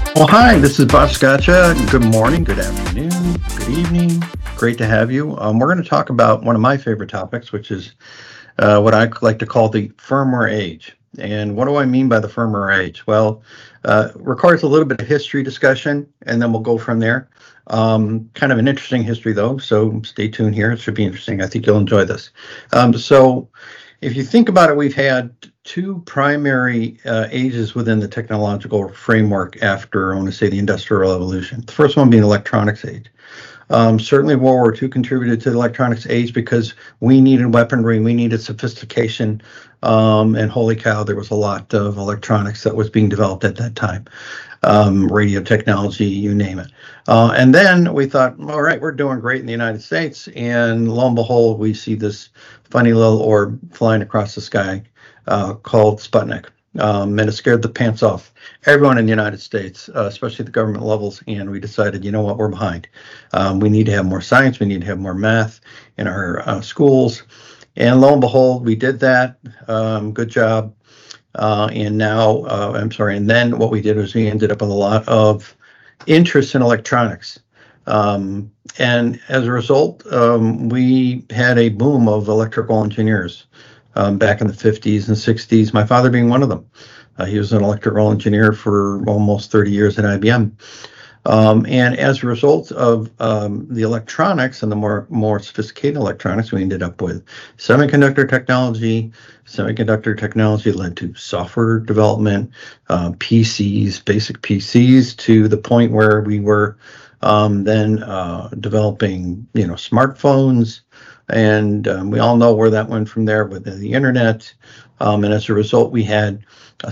Well, hi, this is Bob Scotcha. Good morning, good afternoon, good evening. Great to have you. We're going to talk about one of my favorite topics, which is what I like to call the firmware age. And what do I mean by the firmware age? Well, requires a little bit of history discussion, and then we'll go from there. Kind of an interesting history, though, so stay tuned here. It should be interesting. I think you'll enjoy this. So, if you think about it, we've had two primary ages within the technological framework after, I want to say, the Industrial Revolution. The first one being the electronics age. Certainly, World War II contributed to the electronics age because we needed weaponry, we needed sophistication, and holy cow, there was a lot of electronics that was being developed at that time. Radio technology, you name it. And then we thought, all right, we're doing great in the United States. And lo and behold, we see this funny little orb flying across the sky called Sputnik. And it scared the pants off everyone in the United States, especially the government levels. And we decided, you know what, we're behind. We need to have more science. We need to have more math in our schools. And lo and behold, we did that. Good job. And then what we did was we ended up with a lot of interest in electronics. And as a result, we had a boom of electrical engineers back in the 50s and 60s, my father being one of them. He was an electrical engineer for almost 30 years at IBM. And as a result of the electronics and the more sophisticated electronics, we ended up with semiconductor technology. Semiconductor technology led to software development, PCs, basic PCs, to the point where we were then developing, smartphones. And we all know where that went from there with the internet. And as a result, we had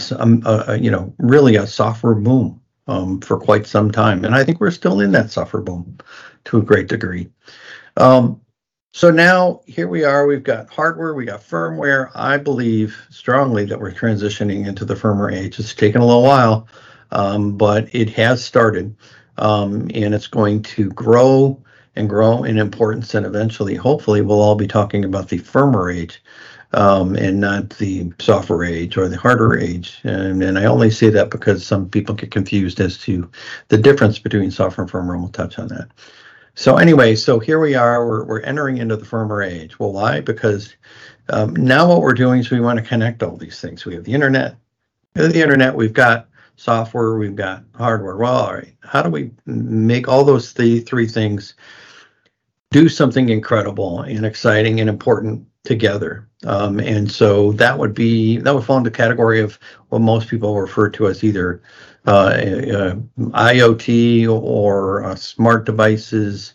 really a software boom for quite some time. And I think we're still in that software boom to a great degree. So now here we are, we've got hardware, we got firmware. I believe strongly that we're transitioning into the firmware age. It's taken a little while, but it has started, and it's going to grow and grow in importance. And eventually, hopefully, we'll all be talking about the firmware age, and not the software age or the hardware age. And I only say that because some people get confused as to the difference between software and firmware, and we'll touch on that. So anyway, so here we are, we're entering into the firmware age. Well, why? Because now what we're doing is we want to connect all these things. We have the internet. With the internet, we've got software, we've got hardware. Well, all right, how do we make all those three things do something incredible and exciting and important together? And so that would fall into the category of what most people refer to as either IoT or smart devices,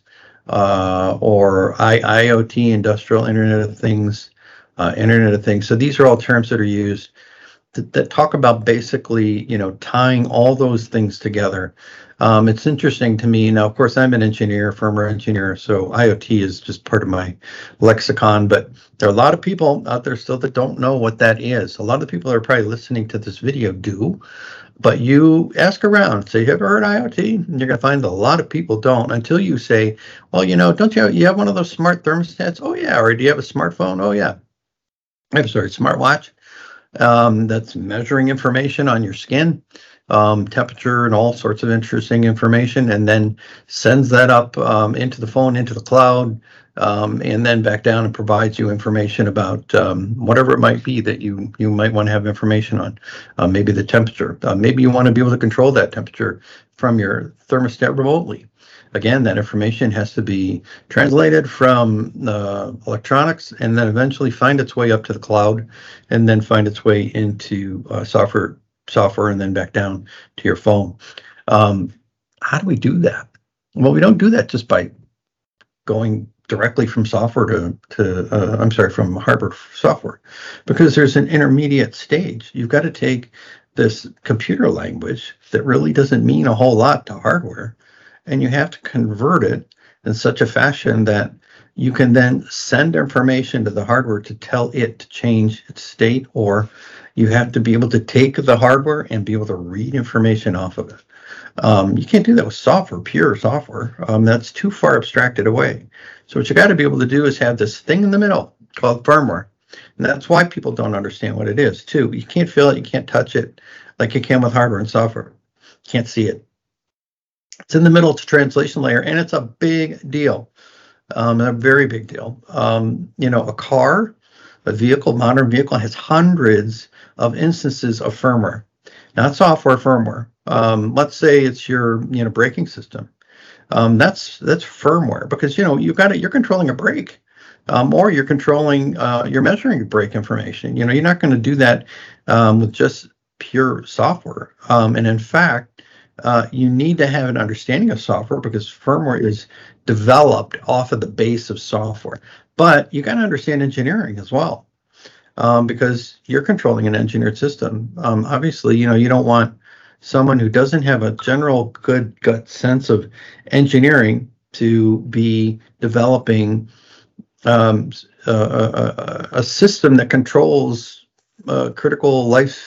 or IoT, industrial Internet of Things, Internet of Things. So these are all terms that are used that talk about basically, tying all those things together. It's interesting to me. Now, of course, I'm an engineer, firmware engineer, so IoT is just part of my lexicon, but there are a lot of people out there still that don't know what that is. A lot of the people that are probably listening to this video do, but you ask around, say, have you ever heard IoT? And you're going to find a lot of people don't, until you say, well, don't you have one of those smart thermostats? Oh, yeah. Or do you have a smartphone? Oh, yeah. I'm sorry, smartwatch. That's measuring information on your skin, temperature, and all sorts of interesting information, and then sends that up into the phone, into the cloud, and then back down and provides you information about whatever it might be that you might want to have information on. Maybe the temperature. Maybe you want to be able to control that temperature from your thermostat remotely. Again, that information has to be translated from electronics and then eventually find its way up to the cloud, and then find its way into software, and then back down to your phone. How do we do that? Well, we don't do that just by going directly from software from hardware to software, because there's an intermediate stage. You've got to take this computer language that really doesn't mean a whole lot to hardware, and you have to convert it in such a fashion that you can then send information to the hardware to tell it to change its state, or you have to be able to take the hardware and be able to read information off of it. You can't do that with software, pure software. That's too far abstracted away. So what you got to be able to do is have this thing in the middle called firmware. And that's why people don't understand what it is, too. You can't feel it, you can't touch it like you can with hardware and software. You can't see it. It's in the middle. It's a translation layer, and it's a big deal, a very big deal. A car, a vehicle, modern vehicle, has hundreds of instances of firmware, not software, firmware. Let's say it's your braking system. That's firmware, because you're controlling a brake, or you're measuring brake information. You're not going to do that with just pure software. And in fact, you need to have an understanding of software, because firmware is developed off of the base of software. But you got to understand engineering as well, because you're controlling an engineered system. Obviously, you don't want someone who doesn't have a general good gut sense of engineering to be developing a system that controls critical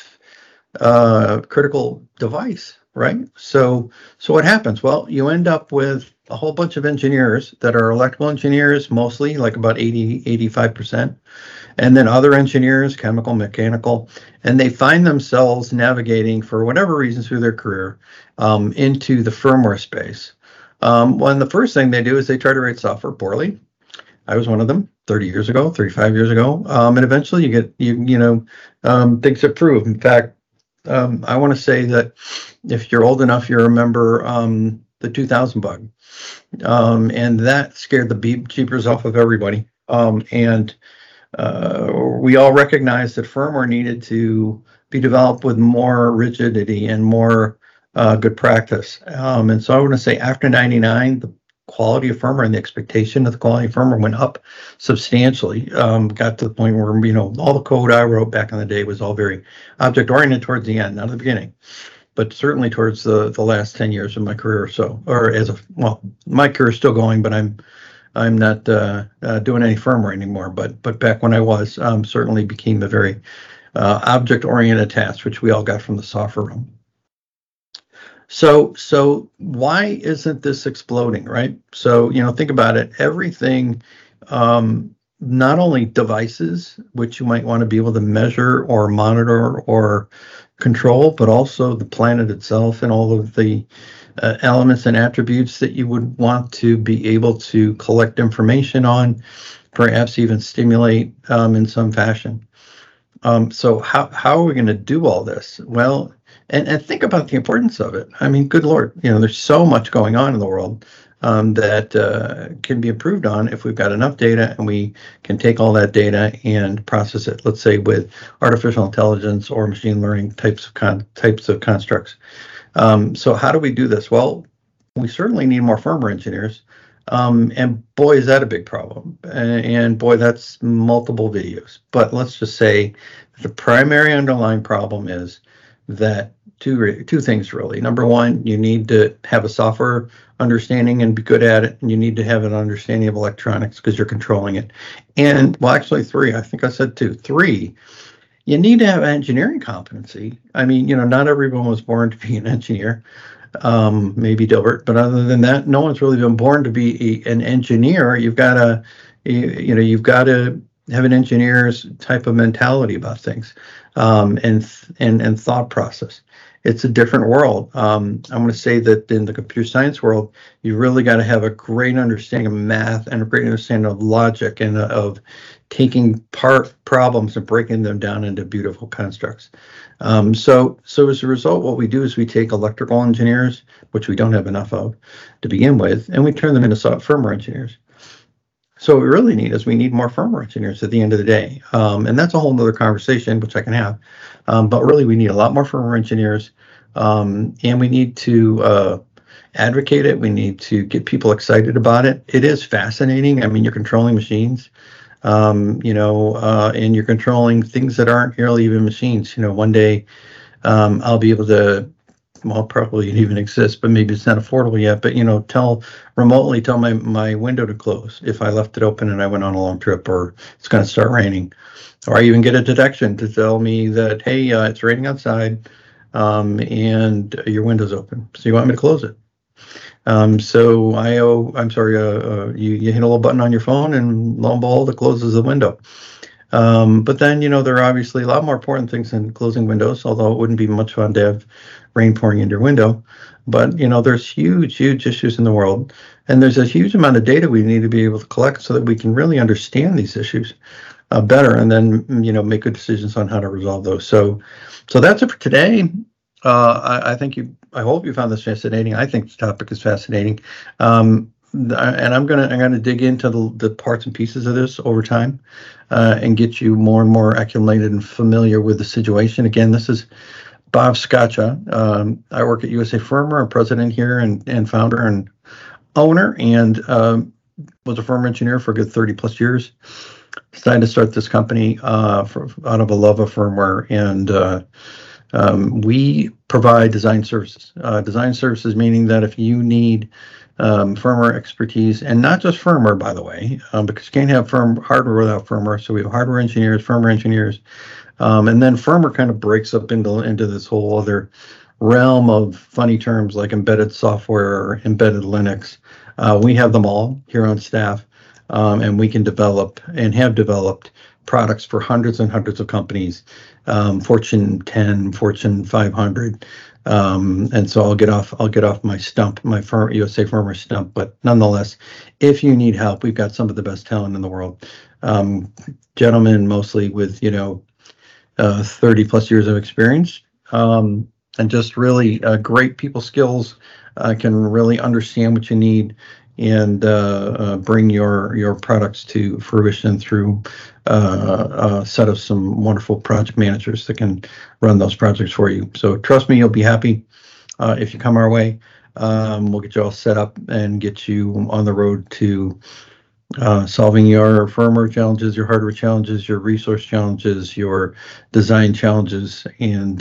device, right? So what happens? Well, you end up with a whole bunch of engineers that are electrical engineers, mostly, like about 85%, and then other engineers, chemical, mechanical, and they find themselves navigating, for whatever reason, through their career, into the firmware space. When the first thing they do is they try to write software poorly. I was one of them 30 years ago, 35 years ago, and eventually you get things improve. In fact, I want to say that if you're old enough, you remember the 2000 bug, and that scared the jeepers off of everybody. And we all recognized that firmware needed to be developed with more rigidity and more good practice. And so I want to say after 99, the quality of firmware and the expectation of the quality of firmware went up substantially. Got to the point where, all the code I wrote back in the day was all very object-oriented towards the end, not at the beginning, but certainly towards the last 10 years of my career or so. Or my career is still going, but I'm not doing any firmware anymore. But back when I was, certainly became a very object-oriented task, which we all got from the software realm. So why isn't this exploding, right? So, think about it. Everything, not only devices, which you might want to be able to measure or monitor or control, but also the planet itself and all of the elements and attributes that you would want to be able to collect information on, perhaps even stimulate in some fashion. So how are we going to do all this? Well, and think about the importance of it. I mean, good Lord, there's so much going on in the world that can be improved on if we've got enough data and we can take all that data and process it, let's say with artificial intelligence or machine learning types of constructs. So how do we do this? Well, we certainly need more firmware engineers. And boy, is that a big problem. And boy, that's multiple videos. But let's just say the primary underlying problem is that two things, really. Number one, you need to have a software understanding and be good at it. And you need to have an understanding of electronics because you're controlling it. And, well, actually three. I think I said two. Three, you need to have engineering competency. I mean, not everyone was born to be an engineer. Maybe Dilbert, but other than that, no one's really been born to be an engineer. You've got to have an engineer's type of mentality about things, and thought process. It's a different world. I'm going to say that in the computer science world, you really got to have a great understanding of math and a great understanding of logic and of taking part problems and breaking them down into beautiful constructs. So as a result, what we do is we take electrical engineers, which we don't have enough of to begin with, and we turn them into firmware engineers. So what we really need is we need more firmware engineers at the end of the day. And that's a whole other conversation, which I can have. But really, we need a lot more firmware engineers, and we need to advocate it. We need to get people excited about it. It is fascinating. I mean, you're controlling machines. And you're controlling things that aren't really even machines. One day I'll be able to, well, probably it even exists, but maybe it's not affordable yet, but, remotely tell my window to close if I left it open and I went on a long trip, or it's going to start raining. Or I even get a detection to tell me that, hey, it's raining outside, and your window's open. So you want me to close it? You hit a little button on your phone and lo and behold, it closes the window. But then, there are obviously a lot more important things than closing windows, although it wouldn't be much fun to have rain pouring into your window. But, there's huge, huge issues in the world. And there's a huge amount of data we need to be able to collect so that we can really understand these issues better, and then, make good decisions on how to resolve those. So that's it for today. I hope you found this fascinating. I think the topic is fascinating. And I'm gonna dig into the parts and pieces of this over time, and get you more and more acclimated and familiar with the situation. Again, this is Bob Scaccia. I work at USA Firmware. I'm president here and founder and owner, and was a firmware engineer for a good 30 plus years. Decided to start this company out of a love of firmware, and we provide design services. Design services meaning that if you need firmware expertise, and not just firmware, by the way, because you can't have hardware without firmware. So we have hardware engineers, firmware engineers, and then firmware kind of breaks up into this whole other realm of funny terms like embedded software or embedded Linux. We have them all here on staff, and we can develop and have developed products for hundreds and hundreds of companies, Fortune 10, Fortune 500. And so I'll get off my stump, my USA Firmware stump. But nonetheless, if you need help, we've got some of the best talent in the world. Gentlemen, mostly with 30 plus years of experience, and just really great people skills, can really understand what you need and bring your products to fruition through a set of some wonderful project managers that can run those projects for you. So trust me, you'll be happy if you come our way. We'll get you all set up and get you on the road to solving your firmware challenges, your hardware challenges, your resource challenges, your design challenges, and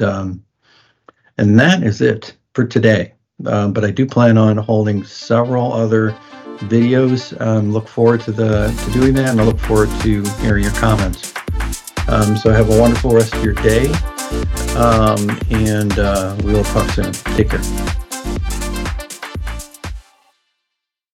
that is it for today. But I do plan on holding several other videos. Look forward to doing that, and I look forward to hearing your comments. So have a wonderful rest of your day, and we will talk soon. Take care.